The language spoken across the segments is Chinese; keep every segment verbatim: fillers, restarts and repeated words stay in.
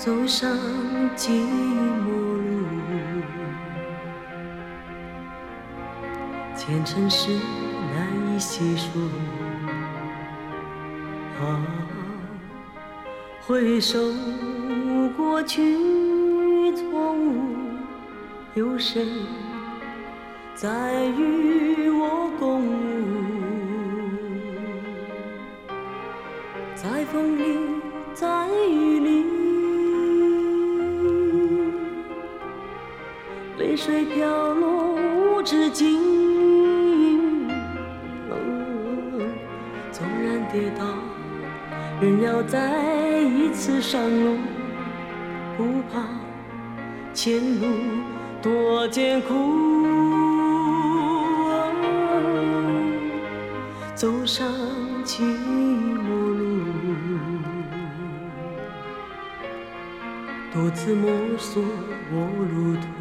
走上寂寞路，前尘事难以细数。啊，回首过去错误，有谁在与我共舞？在风里，在雨里，泪水飘落无止境。嗯，纵然跌倒，仍要再一次上路，不怕前路多艰苦。嗯，走上寂寞路，独自摸索我路途。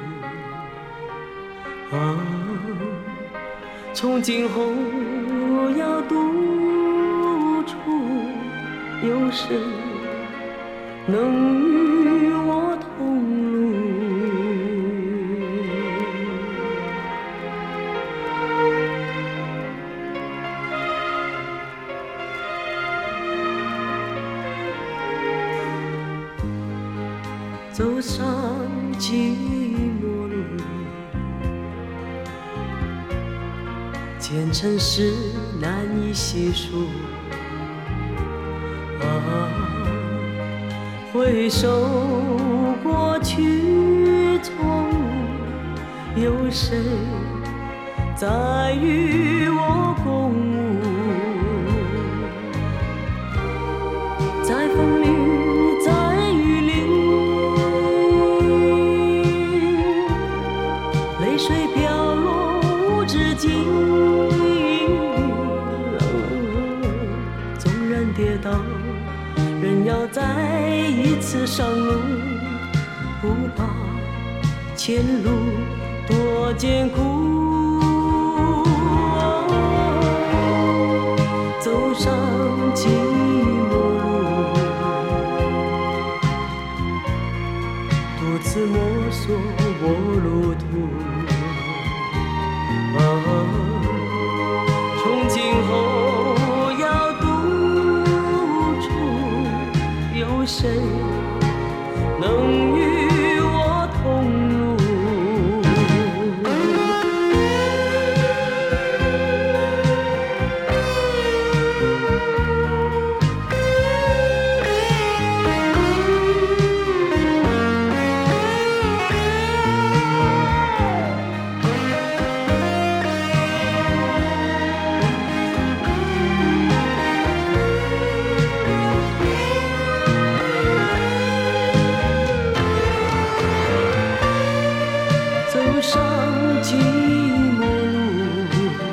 啊，从今后要独处，有谁能与我同路？走上寂寞路，前尘事难以细数。啊，回首过去错误，有谁在与我共舞？在风里，在雨里，泪水飘落无止境。纵然跌倒，仍要再一次上路，不怕前路多艰苦。走上寂寞路，独自摸索我路途。啊，从今后要独处，有谁能与我同路？走上寂寞路，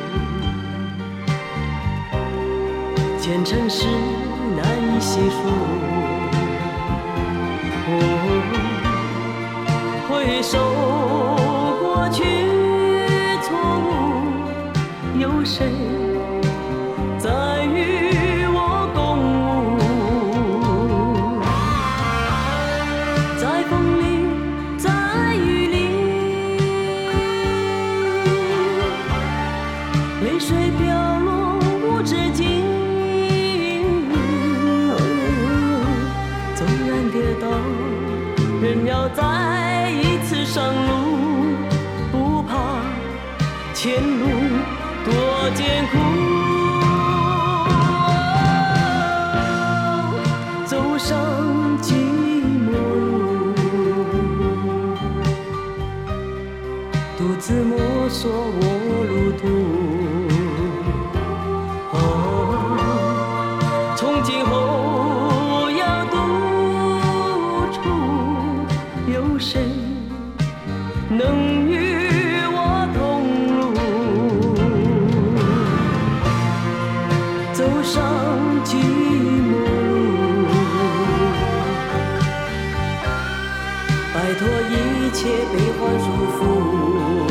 前尘事难以细数。哦，回首过去错误，有谁在与我共舞？在风里，在雨里，泪水飘落无止境。纵然跌倒，仍要再一次上路，不怕前路多艰苦。走上寂寞路，独自摸索我路途。啊，从今后要独处，有谁能与我同路？走上寂寞路，摆脱一切悲欢束缚。